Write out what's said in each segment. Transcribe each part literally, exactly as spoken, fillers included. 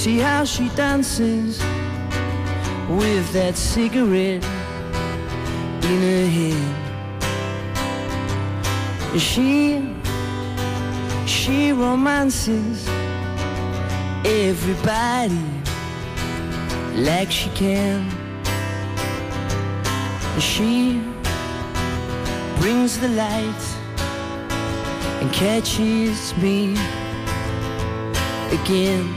See how she dances with that cigarette in her hand. She, she romances everybody like she can. She brings the light and catches me again.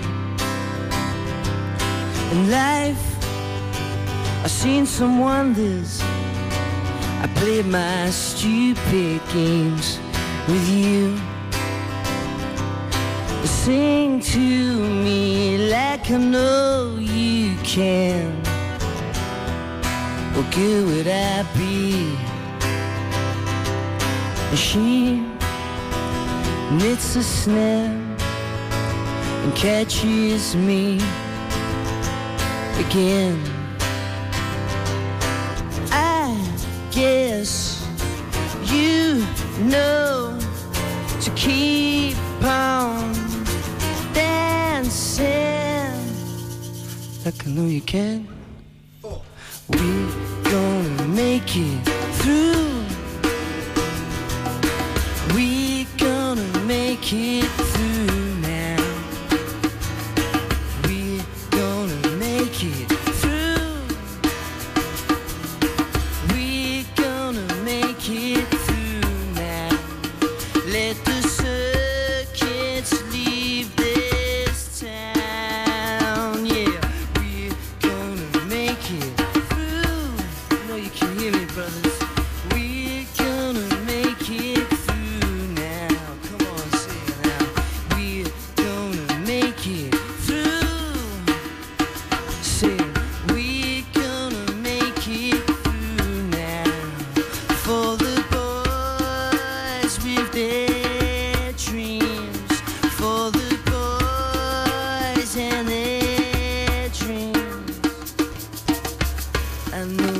In life, I've seen some wonders. I played my stupid games with you. Sing to me like I know you can. What good would I be? And she knits a snare and catches me again. I guess you know to keep on dancing like I know you can. We're gonna make it through. We're gonna make it through now. We're gonna make it through. We're gonna make it through now. Let the circuits leave this town. Yeah, we're gonna make it through. I know you can hear me, brothers. We're gonna make it through now. Come on, say it now. We're gonna make it through. Say it. We're gonna make it through now. For the boys with their dreams. For the boys and their dreams. I know